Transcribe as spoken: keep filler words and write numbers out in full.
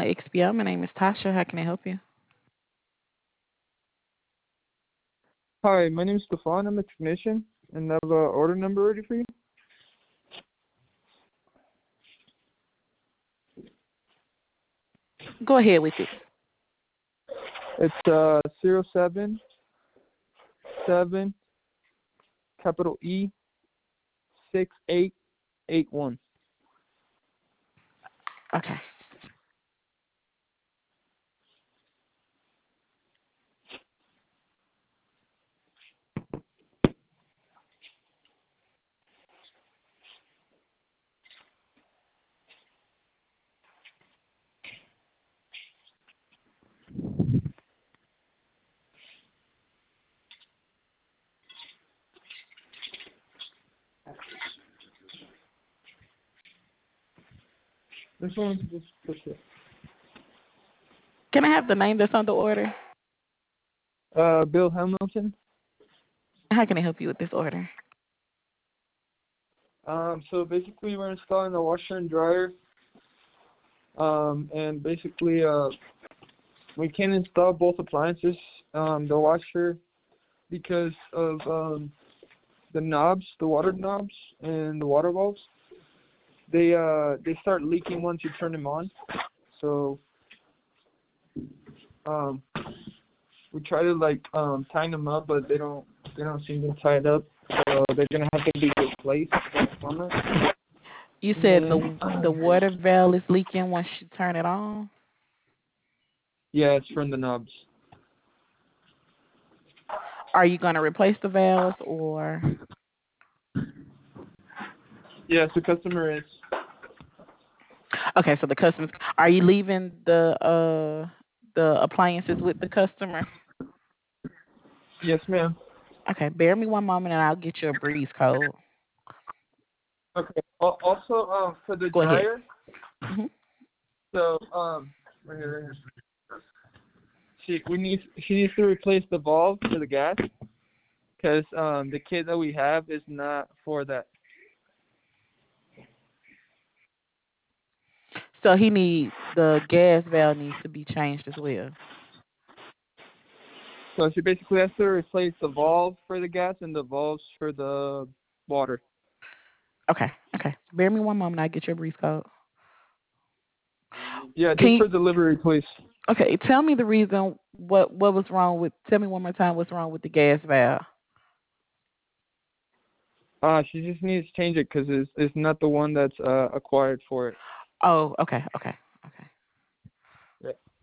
X P O. My name is Tasha. How can I help you? Hi, my name is Stefan. I'm a technician, and I have an order number ready for you. Go ahead with it. It's uh zero seven seven capital E six eight eight one. Okay. This one's just push it. Can I have the name that's on the order? Uh, Bill Hamilton. How can I help you with this order? Um, so basically we're installing the washer and dryer. Um, and basically uh we can install both appliances. Um, the washer because of um the knobs, the water knobs, and the water valves. They uh they start leaking once you turn them on. So um we try to like um tighten them up, but they don't they don't seem to tie it up. So they're gonna have to be replaced this summer. You And said then the the water valve is leaking once you turn it on. yeah, it's from the knobs. Are you going to replace the valves or? Yes, the customer is. Okay, so the customers. Are you leaving the uh the appliances with the customer? Yes, ma'am. Okay, bear me one moment and I'll get you a breeze code. Okay. Al- Also, um, for the Go ahead. dryer, hmm so um, right here, right here. She we need she needs to replace the valve for the gas because um the kit that we have is not for that. So he need the gas valve needs to be changed as well. So she basically has to replace the valve for the gas and the valves for the water. Okay, okay. Bear me one moment. I'll get your breeze code. Yeah, Can just you? for delivery, please. Okay, tell me the reason. What what was wrong with? Tell me one more time. What's wrong with the gas valve? Uh, she just needs to change it because it's, it's not the one that's uh, acquired for it. Oh, okay, okay, okay. Yeah.